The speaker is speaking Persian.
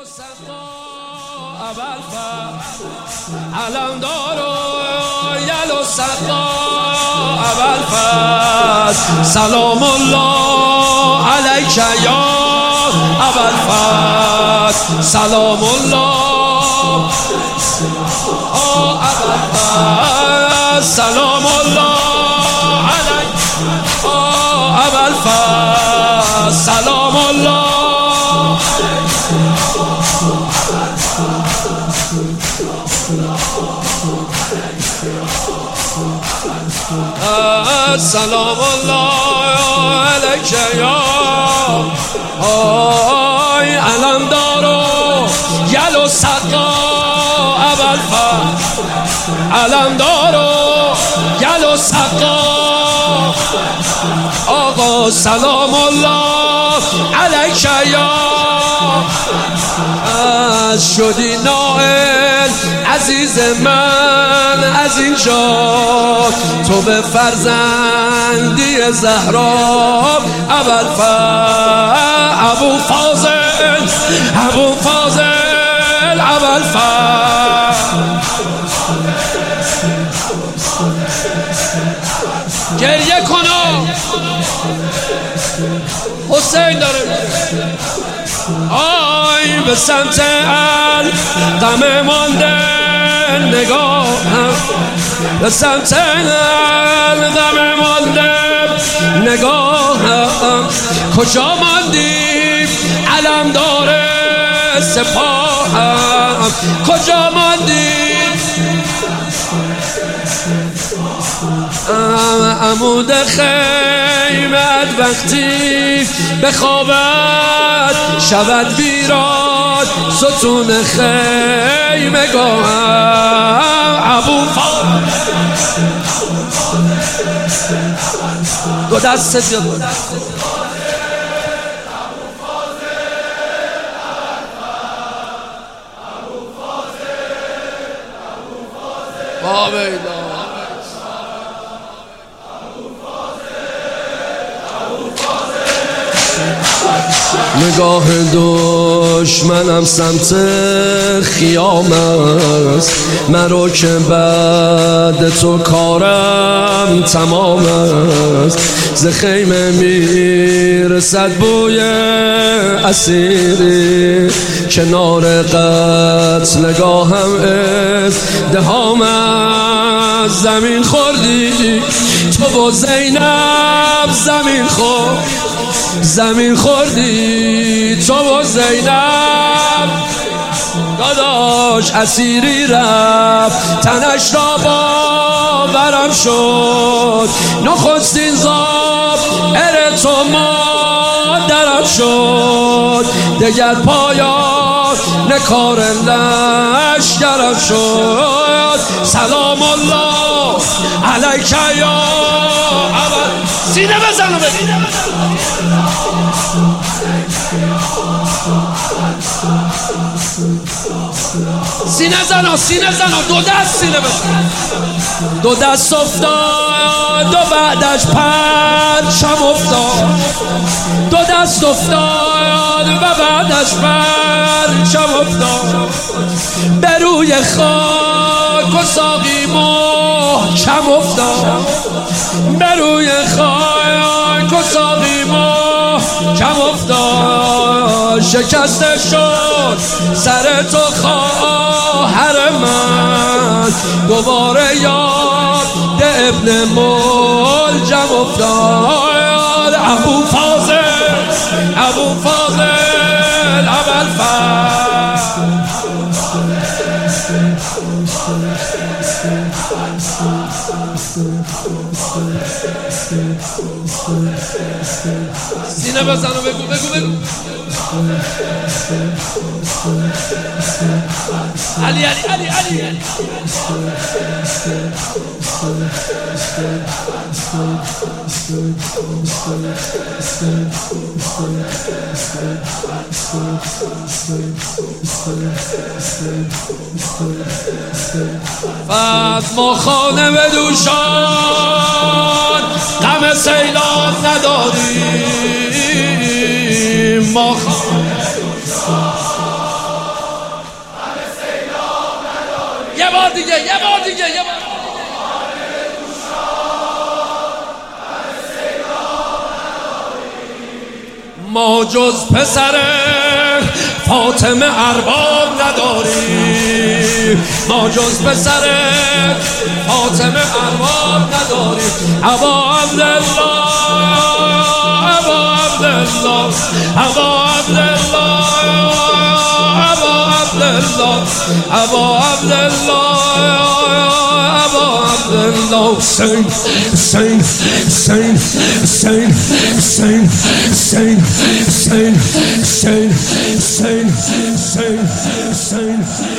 علمدار و یل و سقا ابوالفضل سلام الله علیک یا ابوالفضل سلام الله ابوالفضل سلام الله علیک ابوالفضل سلام الله سلام الله علیک یا علمدار و یل و سقا ابوالفضل علمدار و یل و سقا آقا سلام الله علیک یا شدی نائل عزیز من از اینجا تو به فرزندی زهرا ابوالفضل ابوالفضل ابوالفضل گریه کنو حسین داره آی به سمت القمه مانده نگاهم به سمت القمه مانده نگاهم کجا ماندی علمدار سپاهم کجا ماندی عمود خیمت وقتی بخوابد شود ویران ستون خیمه گاهم ابوالفضل دو دست زیاد نگاه دشمنم سمت خیام است مرا که بعد تو کارم تمام است ز خیمه میرسد بوی اسیری کنار قتلگاهم ازدحام است زمین خوردی تو و زینب زمین خوردی تو و زینب داداش اسیری رفت تنش را باورم شد نخستین زاب تو مادرم شد دگر پایان کار لشکرم شد سلام الله علیک یا سینه بزنو ببین سینه زنو دو دست سینه بزن دو دست افتاد و بعدش پرچم افتاد دو دست افتاد و بعدش پرچم افتاد به روی خاک و ساقی محکم افتاد به روی خاک و ساقی محکم افتاد شکسته شد سر تو خواهر من دوباره یاد ابن ملجم افتاد ابوالفضل ابوالفضل سینه بزن و بگو علی فاطمه خانه به دوشان غم سیلان نداریم ما بار دیگه ما جز پسر فاطمه ارباب نداریم، ما جز پسر فاطمه ارباب نداریم. ابا عبدالله ابا عبدالله ابا عبدالله ابا عبدالله ابا عبدالله ابا عبدالله حسین حسین حسین حسین حسین حسین حسین حسین حسین حسین حسین